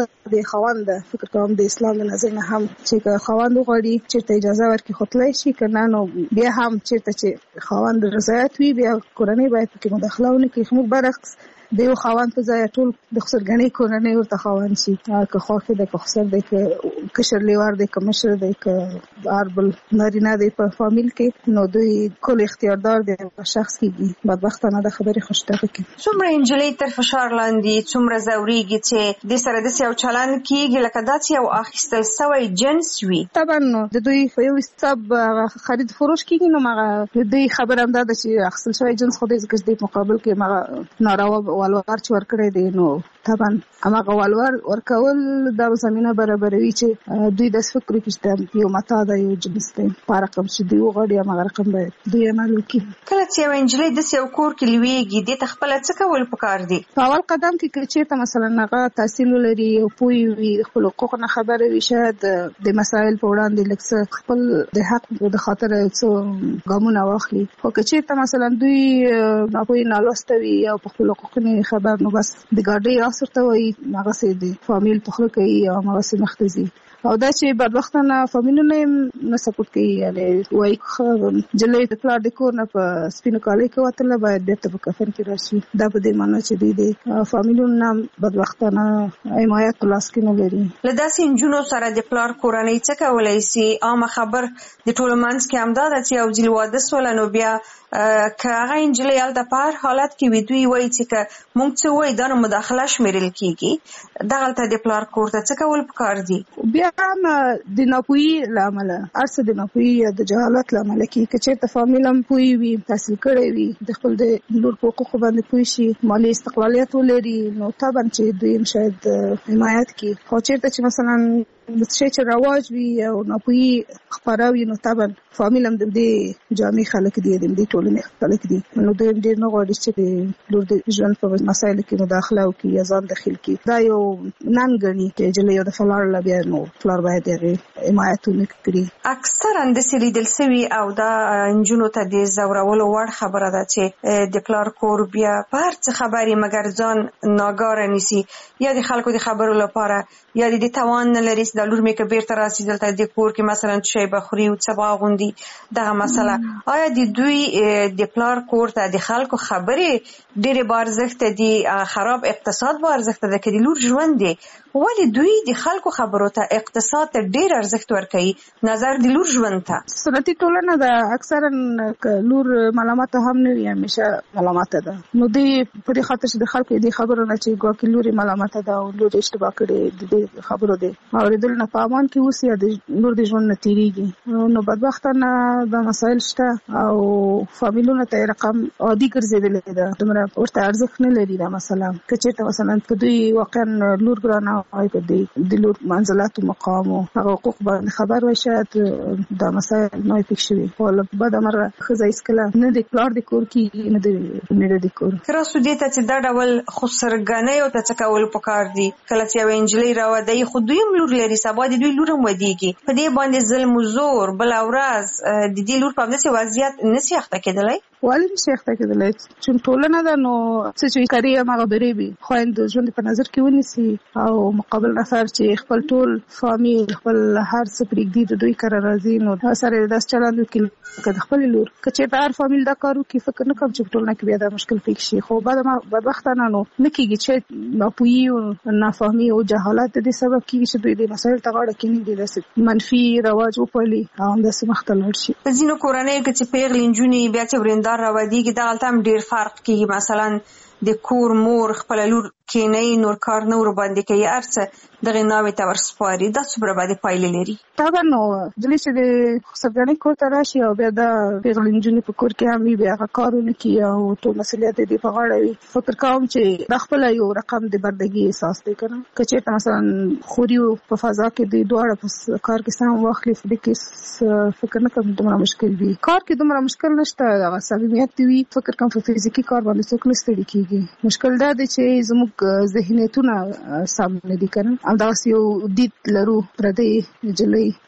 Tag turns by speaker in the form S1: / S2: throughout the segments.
S1: د خاوند فکر کوم د اسلام د نظر نه هم چې خاوند وغواړي چې اجازه ورکړي خو تللی شي، که نه نو بیا هم چېرته چې خاوند رضایت وي بیا کورنۍ باید پکې مداخله ونه کړي. خو موږ برعکس د یو خاوند په ځای ټول د خسرګنۍ کورنۍ ورته خاوند شي، که خوښ دی که خسر دی که کشر لیوار دی که مشر دی که هر بل نارینه دی په فامیل کې، نو دوی کل اختیاردار دی شخص کېږي. بدبختانه د خبرې خوشتغه کې
S2: څومره نجلۍ تر فشار لاندې څومره ځورېږي چې د سره داسې یو چلند کېږي لکه دا چې یو اخیستل سوی جنس وي. طبعا
S1: نو د دوی په یو حساب خرید فروش کېږي، نو هغه د دوی خبره هم دا ده چې اخیستل سوی جنس خو دی ځکه چې د مقابل کې هغه ناروا والوار چې ورکړی دی، نو طبعا هماغه والوار ورکول دا زمینه برابروي چې دوی داسې فکر وکړي چې یو متاع ده یو جنس دی، په رقم چې دوی وغواړي هماغه رقم باید دوی عمل وکړي.
S2: کله چې یوه نجلۍ داسې یو کور کې لویږي دې ته خپله څه کول پکار دي؟
S1: په اول قدم کې که چېرته مثلا هغه تحصیل ولري او پوه وي د خپلو حقوقو نه خبره وي، شاید د مسایل په وړاندې لږ څه خپل د حق د خاطره څه ګامونه واخلي. خو که چېرته مثلا دوی ناپوهي نالوسته وي او په خپلو حقوقو نه خبر، نو بس د ګاډۍ راس ورته وایي، هغسې د فامیل په خوله کوي او هماغسې مخته ځي. او دا چې بدبختانه فامیلونه یې نه سپورټ کوي، یعنې وایي نجلۍ د پلار د کور نه په سپینو کالیو کې وتله باید بېرته په کفن کې راشي. دا په دې معنا چې دوی د فامیلونو نه بدبختانه حمایت په لاس کې نه لري.
S2: له داسې نجونو سره د پلار کورنۍ څه کولی سي؟ عامه خبر د ټولو منځ کې همدا ده چې یو ځل واده سوله نو بیا که هغه نجلۍ هلته په هر حالت کې وي دوی وایي چې که موږ څه وایي دا نو مداخله شمیرل کېږي. دغلته د پلار کور ته څه کول پکار دي؟
S1: بیا هم د ناپوهي له امله هر څه د ناپوهي یا د جهالت له امله کېږي. که چېرته فامیل هم پوه وي، تحصیل کړی وي، د خپل د لور په حقوقو باندې پوه شي، مالي استقلالیت ولري، نو طبعا چې دوی هم شاید حمایت کړي. خو چېرته چې مثلا د شی چې رواج وي او ناپوهي خپره وي، نو طبعا فامیل هم د دې جامع خلک دي، د دې ټولنې خلک دي، نو دوی هم ډېر نه غواړي چې د لور د ژوند په مسایلو کې مداخله وکړي یا ځان دخیل کړي. دا یو نن ګڼي چې نجلۍ د فلار بیا نو فلار باید هغې حمایت ونه کړي.
S2: اکثرا داسې لیدل سوي او دا نجونو ته د ځورولو وړ خبره ده چې د پلار کور بیا په هر څه خبري مګر ځان ناګاره نیسي، یا د خلکو د خبرو لپاره یا د توان نه لري د لور مې که بیرته راسي دلته د کور کې مثلا شی به خوري او څه به اغوندي. دغه مسله آیا د دوی د پلار کور ته د خلکو خبرې ډېرې با ارزښته دي، خراب اقتصاد با ارزښته ده، که د لور ژوند دی ولې دوی د خلکو خبرو ته اقتصاد ته ډېر ارزښت ورکوي نظر د لور ژوند ته؟
S1: سنتي ټولنه ده اکثرا که لور ملامته هم نه وي همیشه ملامته ده، نو دوی په دې خاطر چې د خلکو دې خبرو نه چې ګواکې لور یې ملامته ده او لور یې اشتباه کړې د دې خبرو دی اورېدل نه په امان کې اوسي یا د لور د ژوند نه تېرېږي. نو بدبختانه دا مسایل شته او فامیلونو ته یې رقم عادي ګرځېدلې ده، دومره ورته ارزښت نه لري دا مسله. که چېرته مثلا په دوی واقعا لور ګرانه وای، په د لور منزلت و مقام او هغه حقوق باندې خبر وای، شاید دا مسایل نه وي پېښ شوي. خو له بده مرغه ښځه هېڅکله نه د پلار د کور کېږي نه د مېړه د کور.
S2: که راسو دې ته چې دا ډول خسرګنیو ته څه کول پکار دي؟ کله چې یوه نجلۍ راودوي خو دوی هم لور لري، سبا د دوی لور هم ودیږي، په دې باندې ظلم و زور بله ورځ د دې لور په همداسې وضعیت نسي اخته کېدلی؟
S1: ولې نشي اخته کېدلی؟ چې ټولنه ده نو څه چې کاري هماغه برې وي، خویند ژوند په نظر کې ونیسي او مقابل نفر چې خپل ټول فامیل خپل هر څه پرېږدي د دوی کره راځي، نو سره یې داسې چلند وکړي که د خپلې لور. که چېرته هر فامیل دا کار وکړي فکر نه کوم چې په ټولنه کې بیا دا مشکل پېښ شي. خو بدبختانه نو نه کېږي چې ناپوهي او نافهمي او جهالت د دې سبب کېږي چې دوی د مسایل ته غاړه کېنږدي، داسې منفي رواج وپالي او همداسې مخته لاړ شي.
S2: په ځینو کورنیو کې چې پیغلې نجونې بیا چې ورېندار راودېږي دغلته هم ډېر فرق کېږي، مثلا د کور مور خپله لور کېنوي نور کار نه ورباندې کوي، هر څه دغې ناوې ته ورسپاري. دا څومره بدې پایلې لري؟
S1: طبعا نو نجلۍ چې د خسرګنۍ کور ته راشي او بیا دا پیغلې نجونې په کور کې هم وي، بیا هغه کار ونه کړي او ټول مسؤلیت یې په غاړه وي، فکر کوم چې دا خپله یو رقم د بردګي احساس دی که نه. که چېرته مثلا خوري په فضا کې دوی دواړه په کار کې سم واخلي، په دې کې فکر نه کوم دومره مشکل وي. کار کې دومره مشکل نشته، هغه صمیمیت وي، فکر کوم په فزیکي کار باندې څوک نه ستړي کېږي. مشکل دا دی چې زموږ ذهنیتونه سم نه دي که نه. همدغسې یو دید لرو پردۍ نجلۍ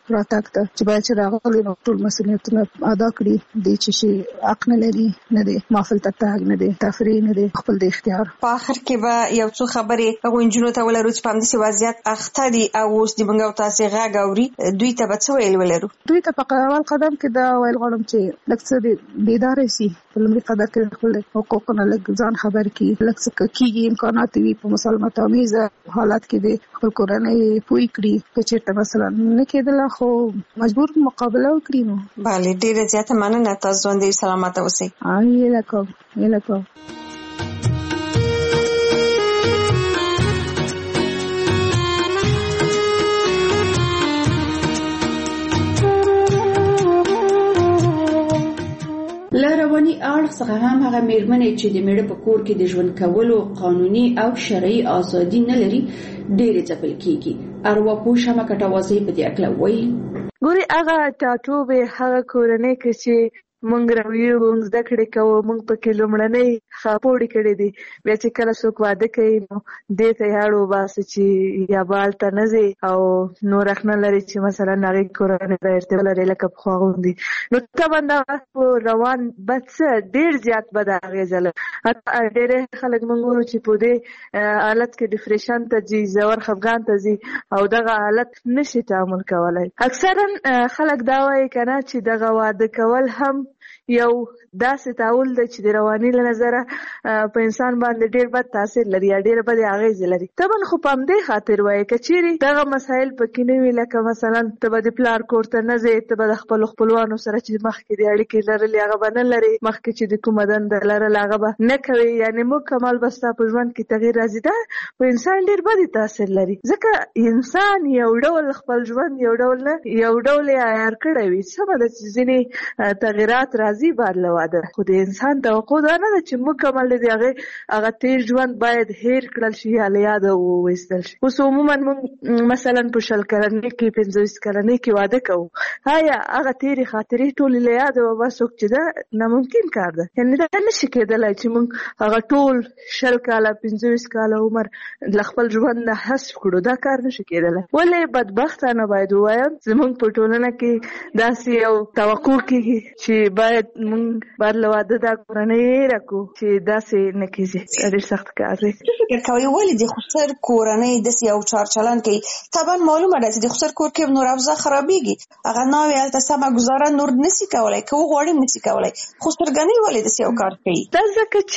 S1: راتګ ته چې باید چې راغلي نو ټول مسؤلیتونه ادا کړي دي چې شي حق نه لري نه دی مافل تګ نه دی تفریح نه دی خپل د اختیار.
S2: په اخر کې به یو څو خبرې هغه انجونو ته ولرو چې په همدې وضعیت اخته دي او اوس د موږ تاسو غږ اوري دوی ته به څه ویل ولرو؟
S1: دوی ته په اول قدم کې دا ویل غواړم چې لکه څه بیدار شي په لومړي قدم کې خپل حقوقونه لږ ځان خبر کړي لکه څه کېږي امکانات وي په مسالمت آمیز حالت کې د خپل کورنۍ پوي کړي چې چېرته مثلا نه کېدله خو مجبور مقابله وکړي نو.
S2: بله ډېره زیاته مننه تاسو ژوندۍ سلامته اوسئ.
S1: هیله کوم.
S3: له رواني اړخ څخه هم هغه میرمنې چې د میړه په کور کې د ژوند کولو قانوني او شرعي ازادي نه لري ډېرې ځپل کیږي. ارواپوه شمه کټوازی په دې اړه وایي
S4: ګوري هغه ټاټوبې هغه کورنۍ کې چې مونږ راویو مونږ زده کړې کوو مونږ پکې لومړنۍ خاپوړې کړې دي بیا چې کله څوک واده کوي نو دې ته یې اړ وباسي چې یا به هلته نه ځي او نور حق نه لري چې مثلا هغې کورنۍ ته ارتباط لري لکه پخوا غوندې نو طبعا دا په روان بد څه ډېر زیات بده اغېزه لري. ډېری خلک مونږ ګورو چې په دې حالت کې ډپریشن ته ځي ژور خفګان ته ځي او دغه حالت نشي تعامل کولی. اکثرا خلک دا وایي که نه چې دغه واده کول هم یو داسې تعامل دی چې د رواني له نظره په انسان باندې ډېر بد تاثیر لري یا ډېره بدې اغېزې لري. طبعا خو په همدې خاطر وایي که چیرې دغه مسایل پکې نه وي لکه مثلا ته به د پلار کور ته نه ځې ته به د خپلو خپلوانو سره چې مخکې د اړیکې لرلې هغه به نه لرې مخکې چې د کومه دنده لرله هغه به نه کوې یعنې مکمل به ستا په ژوند کې تغییر راځي. دا په انسان ډېر بدې تاثیر لري ځکه انسان یو ډول خپل ژوند یو ډول یې عیار کړی وي سمه ده چې ځینې تغیرات راځي بعد له واده خو د انسان توقع دا نه ده چې مکمل د هغه تیر ژوند باید هیر کړل شي یا له یاده وویستل شي. اوس عموما موږ مثلا په 20 کلنۍ کې 25 کلنۍ کې واده کوو آیا هغه تیرې خاطرې ټولې له یاده وباسو چې دا ناممکن کار ده یعنې دا نشي کېدلی چې موږ هغه ټول 20 کاله 25 کاله عمر له خپل ژوند نه حذف کړو دا کار نشي کېدلی. ولې بدبختانه باید ووایم زموږ په ټولنه کې داسې یو توقع کېږي چې باید موږ باید له واده دا کورنۍ راکړو چې داسې نه کېږي. ډېر سخت کار دی.
S2: فکر کوئ ولې د خسر کورنۍ داسې یو چارچلن کوي؟ طبعا معلومه ده چې د خسر کور کې نور اوضاع خرابېږي هغه ناوې هلته سمه ګزاره نور نشي کولی که وغواړي هم نشي کولی. خسرګنۍ ولې داسې یو کار کوي؟
S4: دا ځکه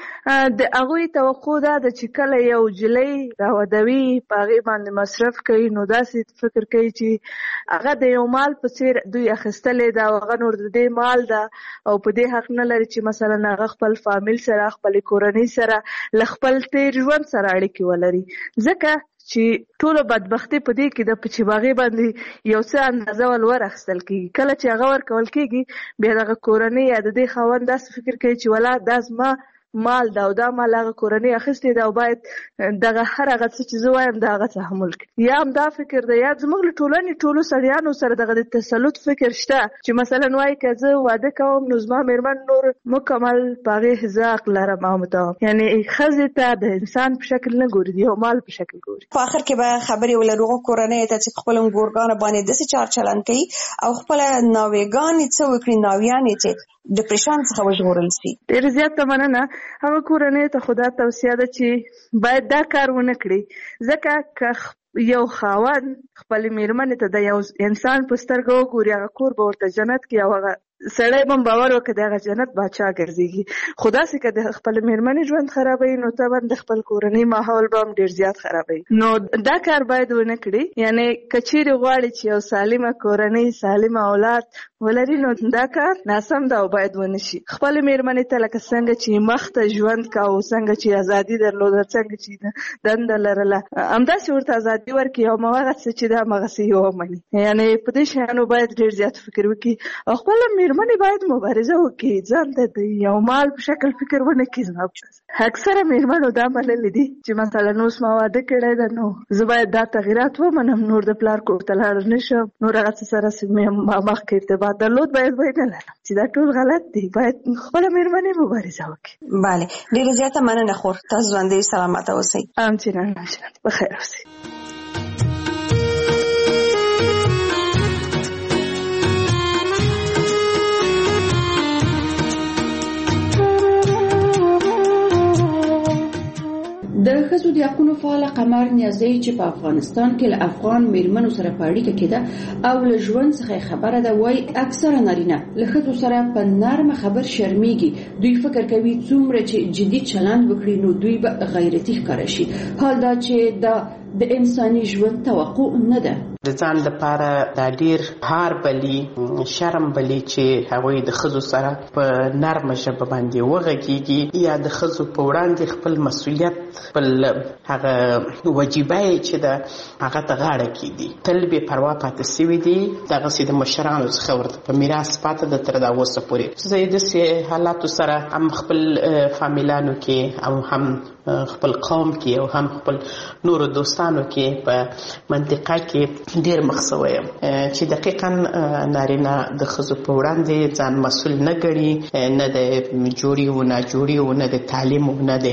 S4: چې د هغوی توقع دا ده چې کله یو نجلۍ راودوي په هغې باندې مصرف کوي نو داسې فکر کوي چې هغه د یو مال په څېر دوی اخیستلې ده او هغه نور د دې مال ده او په دې حق نه لري چې مثلا هغه خپل فامیل سره خپل کورنۍ سره له خپل تیر ژوند سره اړیکې ولري ځکه چې ټولو بدبختي په دې کې ده چې هغې باندې یو څه اندازه ول اخیستل کېږي. کله چې هغه ورکول کېږي بیا دغه کورنۍ یا د دې خاوند داسې فکر کوي چې ولا دا زما مال دا او دا مال هغه کورنۍ اخیستی ده او باید دغه هر هغه څه چې زه وایم د هغه تحمل کړي. یا هم دا فکر ده یا زموږ له ټولنې ټولو سړیانو سره دغه د تسلط فکر شته چې مثلا وایي که زه واده کوم نو زما مېرمن نور مکمل په هغې زه حق لرم او متوم یعنې ښځې ته د انسان په شکل نه ګوري د یو مال په شکل ګوري.
S2: په آخر کې به خبرې ولرو کورنۍ ته چې خپلو ګورګانو باندې داسې چار چلن کوي او خپله ناوېګانې څه وکړي ناویانې چې ډپریشن څخه وژغورل شي.
S4: ډېر زیاته مننه. هغه کورنۍ ته خو دا توصیه ده چې باید دا کار ونه کړي ځکه که یو خاوند خپلې مېرمنې ته د یو انسان په سترګه وګوري هغه کور به ورته جنت کړي او هغه سړی به باور وکړي د هغه جنت باچا ګرځېږي. خو داسې که د خپل مېرمنې ژوند خرابوي نو طبعا د خپل کورنۍ ماحول به هم ډېر زیات خرابوي. نو دا کار باید ونه کړي یعنې که چیرې غواړي چې یو سالمه کورنۍ سالمه اولاد ولري نو دا کار ناسم ده او باید ونه شي. خپل مېرمنې ته لکه څنګه چې مخته ژوند کوو څنګه چې ازادي درلوده څنګه چې دنده لرله همداسې ورته ازادي ورکړي او همغه څه چې ده همغسې یې ومني. یعنې په دې شیانو باید ډېر زیات فکر وکړي او خپله مېرمنې باید مبارزه وکړي ځان ته د یو مال په شکل فکر ونه کړي. اکثره مېرمنو دا منلي دي چې مثلا اوس ما واده کړی ده نو زه باید دا تغیرات ومنم نور د پلار کور ته لاړ نه شم نور هغه څه سره مخکې ارتباط درلود باید نه لرم چې دا ټول غلط دي. باید خپله مېرمنې مبارزه وکړي.
S2: بله ډېره زیاته مننه خور. تاسو ژوندۍ سلامته اوسئ.
S4: همچنان بخیر اوسئ.
S3: د ښځو د حقونو فعاله قمر نیازی چې په افغانستان کې له افغان میرمنو سره په اړیکه کې ده او له ژوند څخه خبره ده، وایي اکثره نارینه له ښځو سره په نرمه خبر شرمیږي. دوی فکر کوي څومره چې جدي چلند وکړي نو دوی به غیرتي ښکاره شي، حال دا چې دا د انساني ژوند توقع نه ده.
S5: د ځان لپاره دا ډیر هار بلی شرم بلی چې هغوی د ښځو سره په نرمه ژبه باندې وغږیږي یا د ښځو په وړاندې خپل مسؤلیت خپل هغه وجیبه چې ده هغه ته غاړه کیږي. تل بې پروا پاتې سوي دي، دغسې د مشرانو څخه ورته په میراث پاته ده تر دا اوسه پورې. زه داسې حالاتو سره هم خپل فامیلانو کې او هم خپل قوم کې او هم خپل نورو دوستانو کې په منطقه کې ډیر مخ شوی یم چې دقیقاً نارینه د ښځو په وړاندې ځان مسؤل نه ګڼي، نه د جوړي و نه جوړي و نه د تعلیم و نه د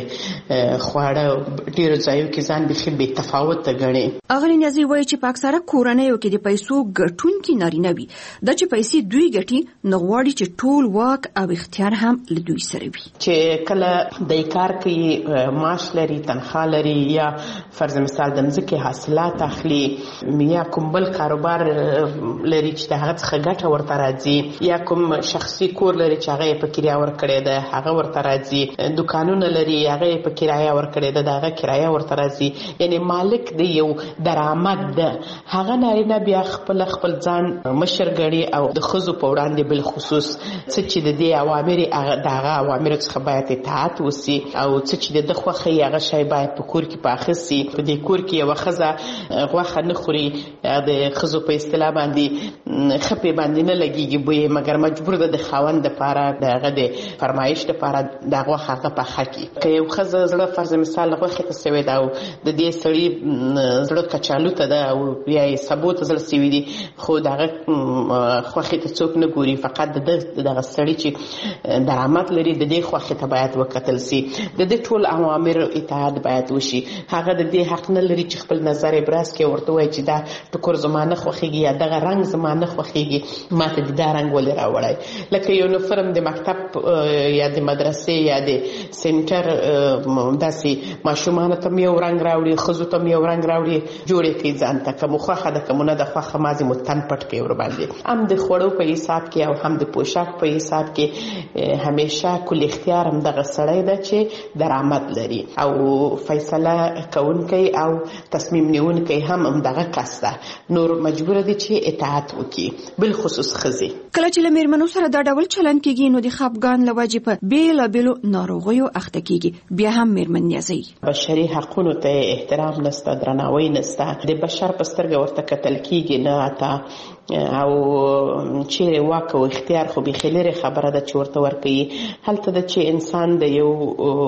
S5: خواړه، ډیرو ځایو کې ځان بیخي بې تفاوته ګڼي.
S2: اغلې نیازی وایي چې په اکثره کورنیو کې د پیسو ګټونکي نارینه وي، دا چې پیسې دوی ګټي نو غواړي چې ټول واک او اختیار هم له دوی سره وي. چې
S5: کله د کار کوي، معاش لري، تنخواه لري، یا فرض مثال د مځکې حاصلات اخلي، یا کوم بل کاروبار لري چې د هغه څخه ګټه ورته راځي، یا کوم شخصي کور لري چې هغه یې په کرایه ورکړی ده هغه ورته راځي، دکانونه لري هغه یې په کرایه ورکړی ده د هغه کرایه ورته راځي، یعنی مالک د یو درآمد ده. هغه نارینه بیا خپل ځان مشر ګڼي او د ښځو په وړاندې بالخصوص څه چې د دې اوامر د هغه اوامرو څخه باید اطاعت وسي او څه چې د ده خوښه هغه شی باید په کور کې پاخه سي. په دې کور کې یوه ښځه غوښه نه خوري، د ښځو په اصطلاح باندې خپې باندې نه لګېږي بوی، مګر مجبور ده د خاوند دپاره د هغه د فرمایش دپاره دا غوښه هغه پخه کړي. که یو ښځه زړه فرض مثال غوښې ته سوې ده او د دې سړي زړه کچالو ته ده او یا یې سبو ته زړه سوي دي، خو د هغه خوښې ته څوک نه ګوري، فقط د دغه سړي چې درآمد لري د دې خوښې ته باید وکتل سي، د دې ټول اوامر اطاعت باید وشي. هغه د دې حق نه لري چې خپل نظر ابراز کړي، ورته وایي چې دا ټکر زما نه خوښېږي یا دغه رنګ زما نه خوښېږي، ما ته د دا رنګ ولې راوړی. لکه یونیفرم د مکتب یا د مدرسې یا د سنټر داسې ماشومانو ته م یو رنګ راوړي، ښځو ته م یو رنګ راوړي، جوړې کوي ځان ته، که مو خوښه ده که مو نه ده خوښه مازې مو تن پټ کوي ورباندې. هم د خوړو په حساب کې او هم د پوشاک په حساب کې همیشه کل اختیار هم دغه سړی ده چې درآمد لري او فیصله کوونکی او تصمیم نیونکی هم دغه کس ده، نور مجبور دي چې اطاعت وکړي، بالخصوص ښځې.
S2: کله چې له میرمنو سره دا ډول چلند کېږي نو د خپګان له وجې په بېلابېلو ناروغیو اخته کېږي. بیا هم میرمن نیازی
S5: بشري حقونو ته احترام نسته، درناوی نسته، د بشر په سترګه ورته کتل کېږي نه اته، او چیرې واک او اختیار خو بیخي لرې خبره ده چې ورته ورکوي. هلته ده چې انسان د یو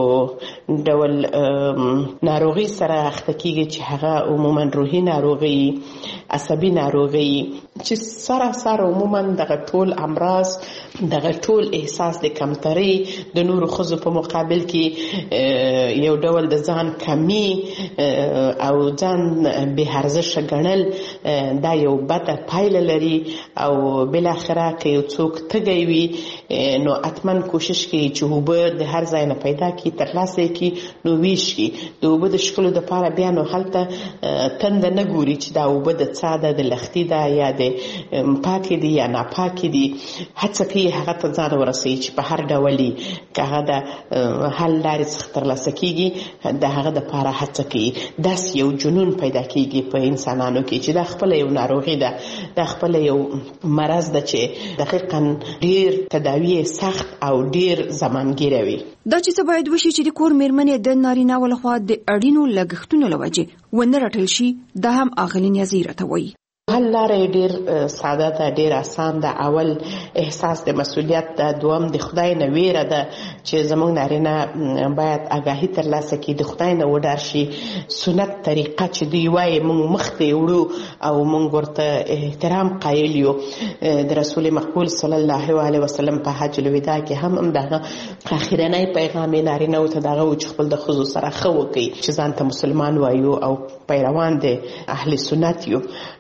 S5: ډول ناروغي سره اخته کېږي چې هغه عموما روحي ناروغي، عصبي ناروغي، چې سراسر عموما دغه ټول امراض، دغه ټول احساس د کمترۍ د نورو ښځو په مقابل کې یو ډول د ځان کمی او ځان بې ارزښته ګڼل، دا یو بده پایله لري. او بالاخره که یو څوک تږی وي نو حتما کوشش کوي چې اوبه د هر ځای نه پیدا کړي، ترلاسه یې کړي، نو ویش کړي. د اوبه د څښلو دپاره بیا نو هلته تنده نه ګوري چې دا اوبه د څا ده، د لختي ده یا د پاکې دي یا ناپاکې دي. هڅه کوي هغه ته ځان ورسوي چې په هر ډول که هغه د حل لارې څخه ترلاسه کېږي د هغه دپاره هڅه کوي. داسې یو جنون پیدا کېږي په انسانانو کې چې دا خپله یو ناروغي ده، دا خپله یو مرض ده چې دقیقا ډیر تداوی سخت او ډیر زمانګیره وي.
S2: دا چې څه باید وشي چې د کور میرمنې د نارینه ولخوا د اړینو لګښتونو له وجې ونه رټل شي، دا هم اغلې نیازی راته وایي.
S5: حل لاره ډیر ساده ده، ډیر آسان ده. اول احساس د مسؤلیت ده، دوم د خدای نه ویره ده چې زموږ نارینه باید آگاهی ترلاسه کړي، د خدای نه وډار شي. سنت طریقه چې دوی وایي موږ مخ ته وړو او موږ ورته احترام قایل یو. د رسول مقبول صلی الله علیه وسلم په حج الوداع کې هم دغه اخرنی پیغام نارینه او ته دغه چې خپل د ښځو سره ښه وکړي چې ځان ته مسلمان وایو او پیروان د اهل سنت یو. نو کله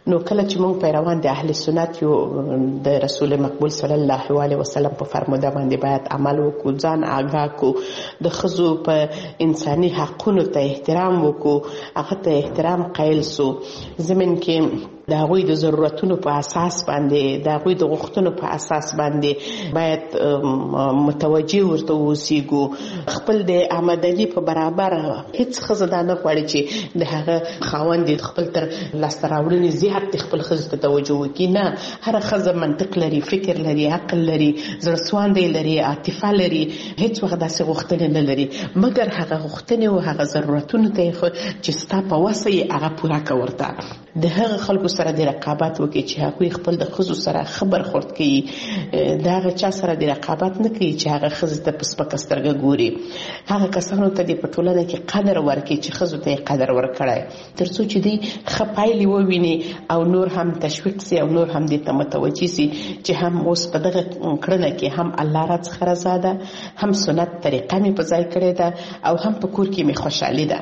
S5: چې موږ پیروان د اهل سنت یو د رسول مقبول صلی الله علیه وسلم په فرموده باندې باید عمل وکړو، ځان آگاه کو، د ښځو په انساني حقونو ته احترام وکړو، هغه ته احترام قایل سو، زمین کې د هغوی د ضرورتونو په اساس باندې، د هغوی د غوښتنو په اساس باندې باید متوجه ورته اوسېږو. خپل د آمدني په برابر هیڅ ښځه دا نه غواړي چې د هغه خاوند خپل تر لاسته راوړنې زیات خپل ښځې ته توجه وکړي. نه، هره ښځه منطق لري، فکر لري، عقل لري، زړهسواندی لري، عاطفه لري، هیڅ وخت داسې غوښتنې نه لري مګر هغه غوښتنې او هغه ضرورتونو ته چې ستا په وسه یې هغه پوره کړه. ورته د هغه خلکو سره د رقابت وکړي چې هغوی خپل د ښځو سره خبر خورد کوي، د هغه چا سره د رقابت نه کوي چې هغه ښځې ته په سپکه سترګه ګوري. هغه کسانو ته دې په ټولنه کې قدر ورکړي چې ښځو ته یې قدر ورکړی، تر څو چې دوی ښه پایلې وویني او نور هم تشویق سي او نور هم دې ته متوجه سي چې هم اوس په دغه کړنه کې هم الله را څخه رضا ده، هم سنت طریقه مې په ځای کړې ده او هم په کور کې مې خوشحالي ده.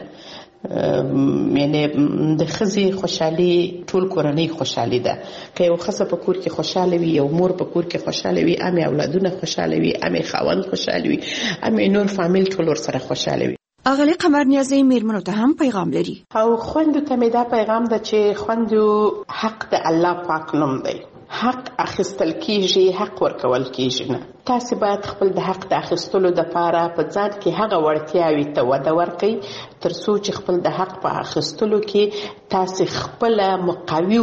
S5: یعنی د ښځې خوشحالي ټول کورنۍ خوشحالي ده. که یو ښځه په کور کې خوشحاله وي، یو مور په کور کې خوشحاله وي، امې اولادونه خوشحاله وي، امې خاوند خوشحاله وي، امې نور فامیل ټول ورسره خوشحاله وي.
S3: اغلی قمر نیازی میرمنو ته هم پیغام لري
S5: او خوندو ته مې دا پیغام ده چې خوندو حق د الله پاک نوم دی، حق اخیستل کیږي، حق ورکول کیږي نه. تاسو باید خپل د حق د اخیستلو لپاره په ځان کې هغه وړتیاوې ته وده ورکړئ تر څو چې خپل د حق په اخیستلو کې تاسو خپل مقاوي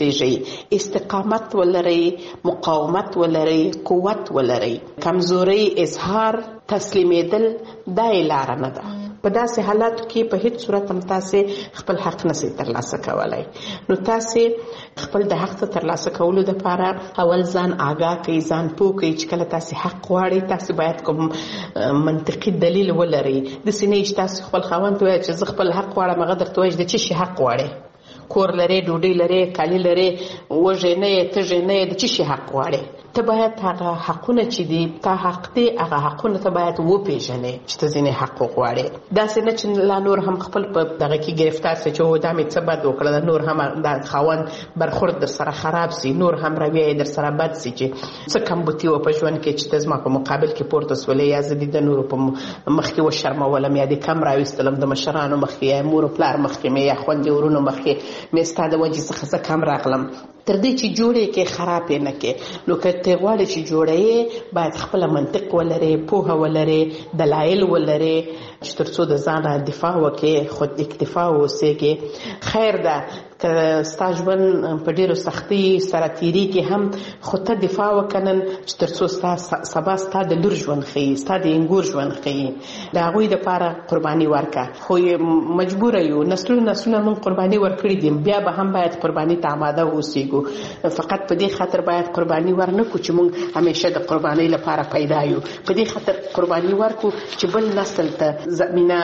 S5: اوسئ، استقامت ولرئ، مقاومت ولرئ، قوت ولرئ. کمزوري اظهار تسلیمیدل دا لاره نه ده. په داسې حالاتو کې په هیڅ صورت هم تاسو خپل حق نشئ ترلاسه کولای. نو تاسو خپل د حق ترلاسه کولو لپاره اول ځان آگاه کړئ، ځان پوه کړئ چې کله تاسو حق غواړئ تاسو باید کوم منطقي دلیل ولرئ. داسې نه چې تاسو خپل خاوند ته وایئ چې زه خپل حق غواړم، هغه درته وایي د څه شي حق غواړئ؟ کور لري، ډوډۍ لري، کالي لري، وږی نه یې، تږی نه یې، د څه شي حق غواړئ؟ ته باید هغه حقونه چې دي تا حق دی هغه حقونه ته باید وپېژنې چې ته ځینې حق وغواړې. داسې نه چې لا نور هم خپل په دغه کې ګرفتار سي چې دا مې څه بد وکړه، نور هم د خاوند برخورد در سره خراب سي، نور هم رویه یې در سره بد سي چې څه کمبودي و په ژوند کې چې ته زما په مقابل کې پورته سولې، یا زه د نورو په مخ کې وشرمولم، یا د کم راویستلم د مشرانو مخ کې، یا مور و پلار مخ کې مې، یا خویندې ورونو مخ کې مې ستا د وجې څخه زه کم راغلم. تر دې چې جوړې کې خراب یې نه کې. نو که ته غواړې چې جوړې باید خپل منطق ولرې، پوهه ولرې، دلایل ولرې چې تر څو د ځان دفاع وکړې، خود اکتفا اوسېږې. خیر ده که ستا ژوند په ډېرو سختۍ سره تېرېږي هم خو ته دفاع وکنن چې تر څو سبا ستا د لور ژوند ښیي، ستا د انګور ژوند ښیي. د هغوی دپاره قرباني ورکړه. خو مجبوره یو، نسلونه موږ قرباني ورکړي دي، بیا به هم باید قرباني ته آماده اوسېږو. فقط په دې خاطر باید قرباني ورنکړو چې موږ همیشه د قربانۍ لپاره پیدا یو. په دې خاطر قرباني ورکړو چې بل نسل ته زمینه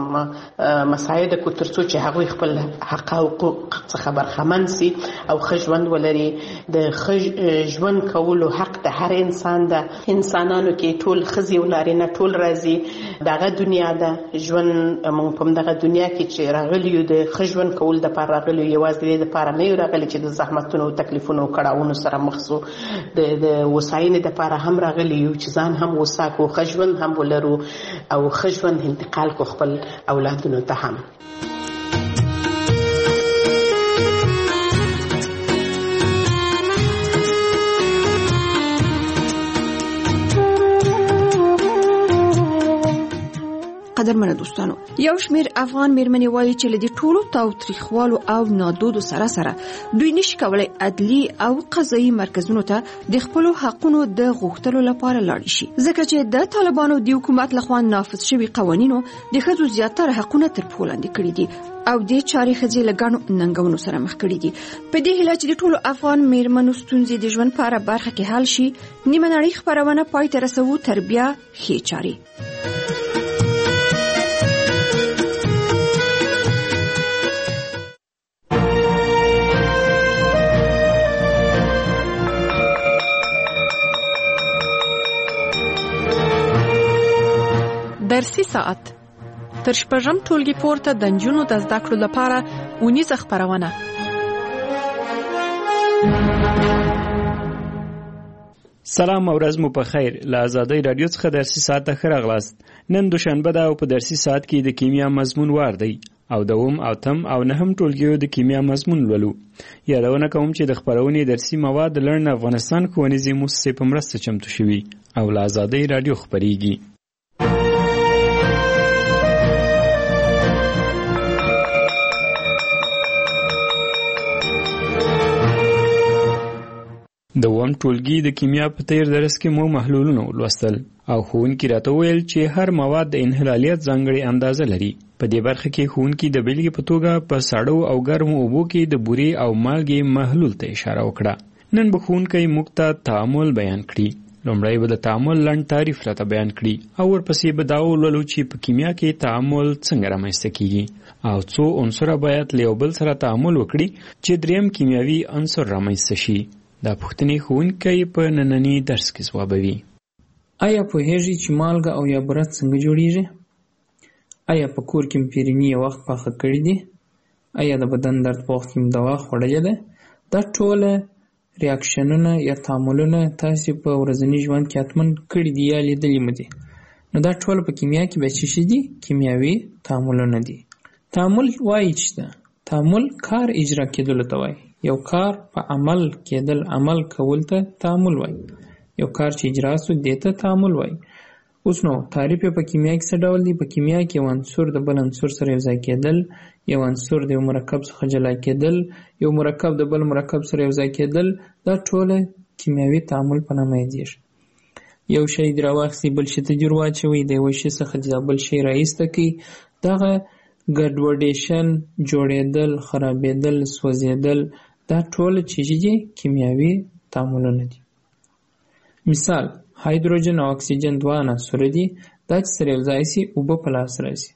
S5: مساعده کړو تر څو چې هغوی خپل حق او حقوق څخه برخمن سي او ښه ژوند ولري. د ښه ژوند کولو حق د هر انسان ده. انسانانو کې ټول ښځې او نارینه ټول راځي. دغه دنیا ده ژوند، موږ په دغه دنیا کې چې راغلي یو د ښه ژوند کول دپاره راغلي یو، یوازې د دې دپاره نه یو راغلي چې د زحمتونو او تکلیفونو او کړاوونو سره مخ سو. د وساینې دپاره هم راغلي یو چې ځان هم وسا کړو، ښه ژوند هم ولرو او ښه ژوند انتقال کړو خپل اولادونو ته هم.
S3: قدرمنو دوستانو، یو شمیر افغان میرمنې وایي چې لدی ټولو تاوتریخوالو او نادودو سره سره دوی نشي کولای عدلی او قضایي مرکزونو ته د خپل حقونو د غوښتلو لپاره لاړ شي، ځکه چې د طالبانو د حکومت لخوا نافذ شوی قوانینو د ښځو زیاتره حقونه تر پښو لاندې کړي دي او د چاري ښځې له ګڼو ننګونو سره مخ کړي دي. په دې هیله چې د ټولو افغان میرمنو ستونزې د ژوند په هره برخه کې حل شي، نیمه نړۍ خپرونه پای ته رسوو تر بیا ښې چارې.
S6: درسي ساعت تر شپږم ټولګي پورته د نجونو د زده کړو لپاره اونیزه خپرونه.
S7: سلام او ورځ مو په خیر. له آزادۍ رادیو څخه درسي ساعت ته ښه راغلاست. نن دوشنبه ده او په درسي ساعت کې د کیمیا مضمون وار دی او دوم او تم او نهم ټولګیو د کیمیا مضمون لولو. یادونه کوم چې د خپرونې درسي مواد لړن افغانستان ښوونیزې موسسې په مرسته چمتو شوي او له آزادۍ رادیو خپریږي. د اووم ټولګي د کیمیا په تیر درس کې مو محلولونه ولوستل او ښوونکي راته وویل چې هر مواد د انحلالیت ځانګړې اندازه لري. په دې برخه کې ښوونکي د بېلګې په توګه په ساړو او ګرمو اوبو کې د بورې او مالګې محلول ته اشاره وکړه. نن به ښوونکی موږ ته تعامل بیان کړي. لومړی به د تعامل لنډ تعریف راته بیان کړي او ورپسې به دا ولولو چې په کیمیا کې تعامل څنګه رامنځته کیږي او څو عنصره باید له یو بل سره تعامل وکړي چې دریم کیمیاوي عنصر رامنځته شي. دا پوښتنې ښوونکی په ننني درس کې ځوابوي.
S8: آیا پوهیږئ چې مالګه او یا بوره څنګه جوړیږي؟ آیا په کور کې مو پیرني یو وخت پاخه کړي دي؟ آیا د بدن درد په وخت کې مو دوا خوړلې ده؟ دا ټوله ریاکشنونه یا تعاملونه تاسې په ورځني ژوند کې حتمن کړي دي یا لیدلي مو دي. نو دا ټول په کیمیا کې به څه شي دي؟ کیمیاوي تعاملونه دي. تعامل وایي چې تعامل کار اجرا کېدلو ته وایي. یو کار په عمل کېدل، عمل کول ته تعامل وایي. یو کار چې اجرا سو دې ته تعامل وایي. اوس نو تعریف په کیمیا کې څه ډول دی؟ په کیمیا کې یو عنصر د بل عنصر سره یوځای کېدل، یو عنصر د یو مرکب څخه جلا کېدل، یو مرکب د بل مرکب سره یوځای کېدل، دا ټوله کیمیاوي تعامل په نامه یادېږي. یو شی دې راواخلئ، بل شي ته جور واچوئ، د یوه شي څخه بل شی رایسته کړئ. دغه ګډوډیشن، جوړېدل، خرابېدل، سوځېدل، دا ټول چیزې دي کیمیاوي تعاملونه دي. مثال، هایدروجن او اکسیجن دوه عناصر دي. دا چې سره یوځای شي اوبه په لاس راځي.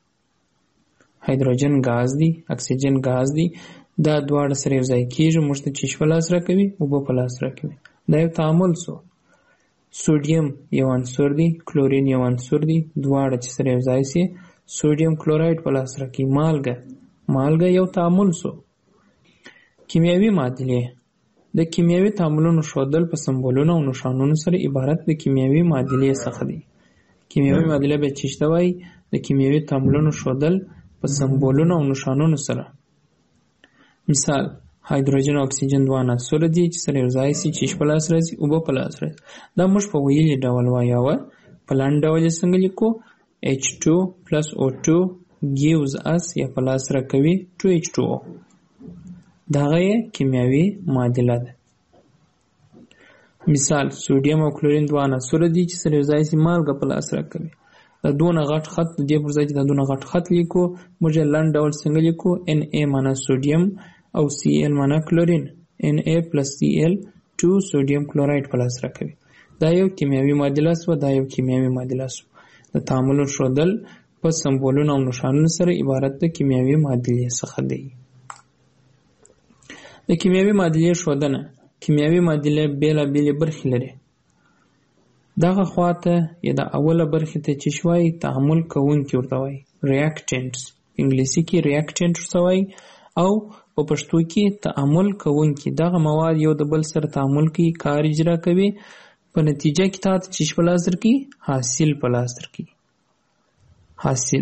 S8: هایدروجن ګاز دی، اکسیجن ګاز دی. دا دواړه سره یوځای کېږي، موږ ته چیش په لاس راکوي، اوبه په لاس راکوي. دا یو تعامل سو. سوډیم یو عنصر دی، کلورین یو عنصر دی. دواړه چې سره یوځای شي سوډیم کلوراید په لاس راکوي. مالګه یو تعامل سو. کیمیاوي معادلې د کیمیاوي تعاملونو ښودل په سمبولونو او نښانونو سره عبارت د کیمیاوي معادلې څخه دی. کیمیاوي معادله به څه ته وایي؟ د کیمیاوي تعاملونو ښودل په سمبولونو او نښانونو سره. مثال، هایدروجن او اکسیجن دوه عناصر دي چې سره یوځای شي چیش په لاس راځي، اوبه په لاس راځي. دا موږ په ویلي ډول وایو. په لنډ ډول یې څنګه لیکو؟ H2 plus O2 gives us یا په لاس راکوي 2H2O. دغه یې کیمیاوي معادله ده. مثال، سوډیم او کلورین دوه عناصر دي چې سره یوځای شي مالګه په لاس راکوي. دا دونه غټ خط د دې پر ځای چې دا دونه غټ خط لیکو، موږ یې لنډ ډول څنګه لیکو؟ Na معنا سوډیم او Cl معنا کلورین. Na plus Cl 2 سوډیم کلوراید په لاس راکوي. دا یو کیمیاوي معادله سوه. دا یو کیمیاوي معادله سوه. د تعاملونو ښودل په سمبولونو او نښانونو سره عبارت د کیمیاوي معادلې څخه دی. د کیمیاوي معادلې ښودنه. کیمیاوي معادله بېلابېلې برخې لري. دغه خواته یا د اوله برخې ته چې وایي تعامل کوونکي ورته وایي، ریاکټنټس. انګلیسي کې ریاکټنټ ورته وایي او په پښتو کې تعامل کوونکي. دغه مواد یو د بل سره تعامل کوي، کار اجرا کوي، په نتیجه کې تاسو چې په لاس درکړي حاصل په لاس درکړي. حاصل